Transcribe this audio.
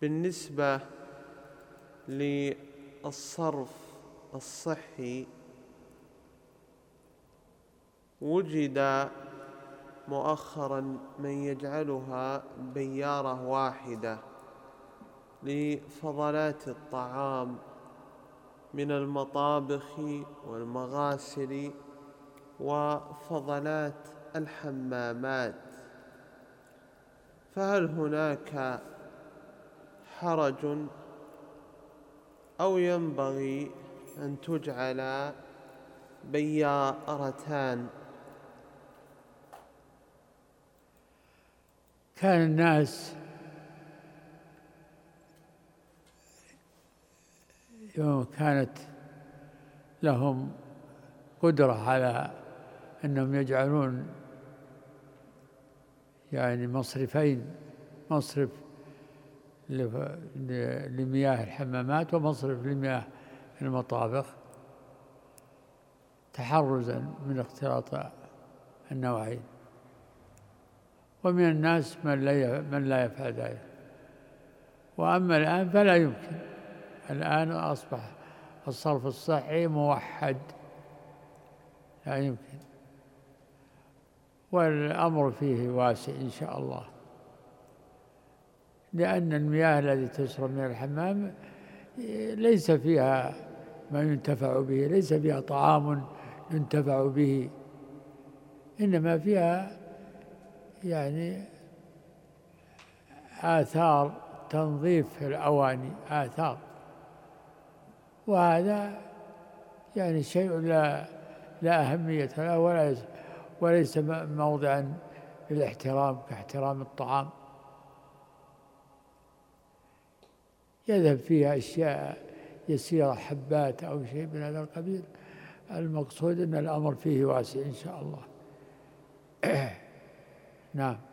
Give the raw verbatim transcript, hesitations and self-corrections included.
بالنسبة للصرف الصحي وجد مؤخرا من يجعلها بيارة واحدة لفضلات الطعام من المطابخ والمغاسل وفضلات الحمامات، فهل هناك حرج أو ينبغي أن تجعل بيارتان؟ كان الناس يوم كانت لهم قدرة على أنهم يجعلون يعني مصرفين، مصرف لمياه الحمامات ومصرف لمياه المطابخ، تحرزا من اختلاط النوعين. ومن الناس من لا من لا يفعل ذلك. وأما الآن فلا يمكن، الآن أصبح الصرف الصحي موحد، لا يمكن، والأمر فيه واسع إن شاء الله، لأن المياه التي تشرب من الحمام ليس فيها ما ينتفع به، ليس فيها طعام ينتفع به، إنما فيها يعني آثار تنظيف الأواني، آثار، وهذا يعني شيء لا لا أهمية له ولا وليس موضعا للاحترام كاحترام الطعام. يذهب فيها أشياء يسيرة، حبات أو شيء من هذا القبيل. المقصود أن الأمر فيه واسع إن شاء الله. نعم.